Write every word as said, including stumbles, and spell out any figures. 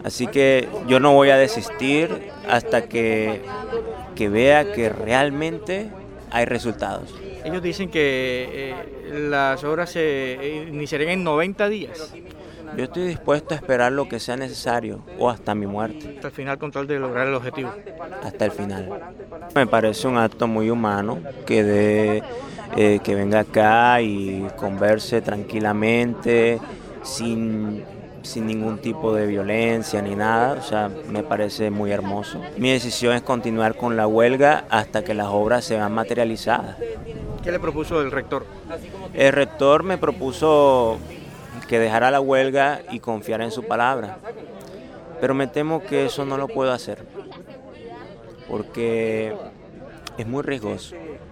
Así que yo no voy a desistir hasta que, que vea que realmente hay resultados. Ellos dicen que eh, las obras se iniciarían en noventa días. Yo estoy dispuesto a esperar lo que sea necesario o hasta mi muerte. Hasta el final con tal de lograr el objetivo. Hasta el final. Me parece un acto muy humano que, de, eh, que venga acá y converse tranquilamente, sin, sin ningún tipo de violencia ni nada. O sea, me parece muy hermoso. Mi decisión es continuar con la huelga hasta que las obras se vean materializadas. ¿Qué le propuso el rector? El rector me propuso que dejara la huelga y confiara en su palabra, pero me temo que eso no lo puedo hacer, porque es muy riesgoso.